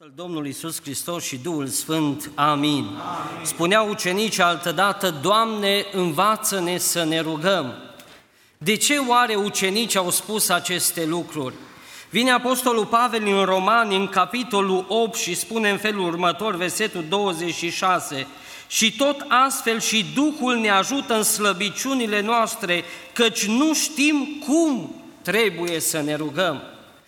Tatăl Domnului Iisus Hristos și Duhul Sfânt. Amin. Spuneau ucenicii altădată: Doamne, învață-ne să ne rugăm. De ce oare ucenicii au spus aceste lucruri? Vine Apostolul Pavel în Romani, în capitolul 8 și spune în felul următor, versetul 26: Și tot astfel și Duhul ne ajută în slăbiciunile noastre, căci nu știm cum trebuie să ne rugăm.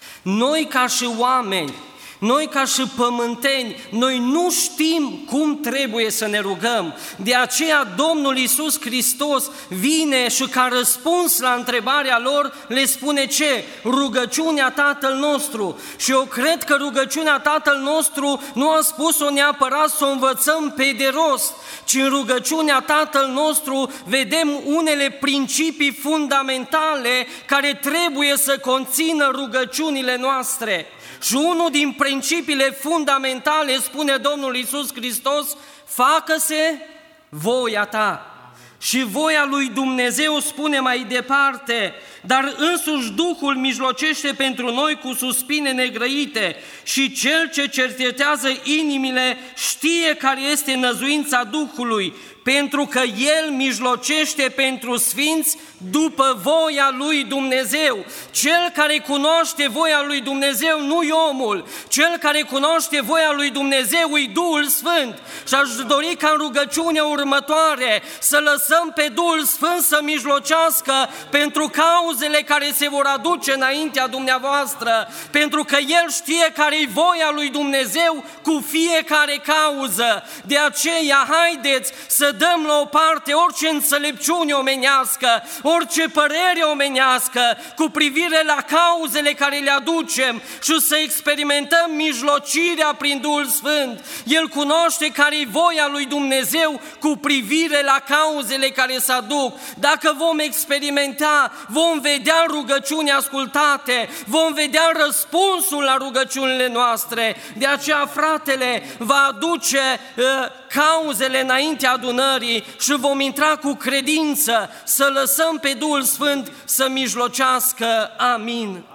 Noi ca și oameni, noi ca și pământeni, noi nu știm cum trebuie să ne rugăm. De aceea Domnul Iisus Hristos vine și ca răspuns la întrebarea lor le spune ce? Rugăciunea Tatăl nostru. Și eu cred că rugăciunea Tatăl nostru nu a spus-o neapărat să o învățăm pe de rost, ci în rugăciunea Tatăl nostru vedem unele principii fundamentale care trebuie să conțină rugăciunile noastre. Și unul din principiile fundamentale, spune Domnul Iisus Hristos: facă-se voia ta. Și voia lui Dumnezeu, spune mai departe, dar însuși Duhul mijlocește pentru noi cu suspine negrăite și Cel ce cercetează inimile știe care este năzuința Duhului, pentru că El mijlocește pentru sfinți după voia lui Dumnezeu. Cel care cunoaște voia lui Dumnezeu nu-i omul, cel care cunoaște voia lui Dumnezeu e Duhul Sfânt. Și aș dori ca în rugăciunea următoare să lăsăm pe Duhul Sfânt să mijlocească pentru cauzele care se vor aduce înaintea dumneavoastră, pentru că El știe care-i voia lui Dumnezeu cu fiecare cauză. De aceea haideți să dăm la o parte orice înțelepciune omenească, orice părere omenească cu privire la cauzele care le aducem și să experimentăm mijlocirea prin Duhul Sfânt. El cunoaște care-i voia lui Dumnezeu cu privire la cauzele care se aduc. Dacă vom experimenta, vom vedea rugăciuni ascultate, vom vedea răspunsul la rugăciunile noastre. De aceea fratele va aduce cauzele înaintea adunării și vom intra cu credință să lăsăm pe Duhul Sfânt să mijlocească. Amin.